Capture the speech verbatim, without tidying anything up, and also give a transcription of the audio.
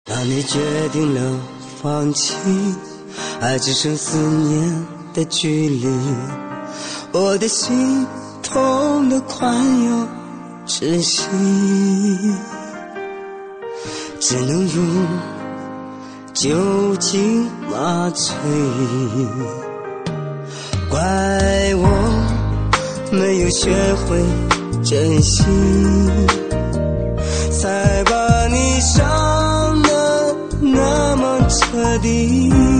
当你决定了放弃，爱只剩思念的距离，我的心痛得快要窒息，只能如酒精麻醉。怪我没有学会珍惜，才把你伤得那么彻底。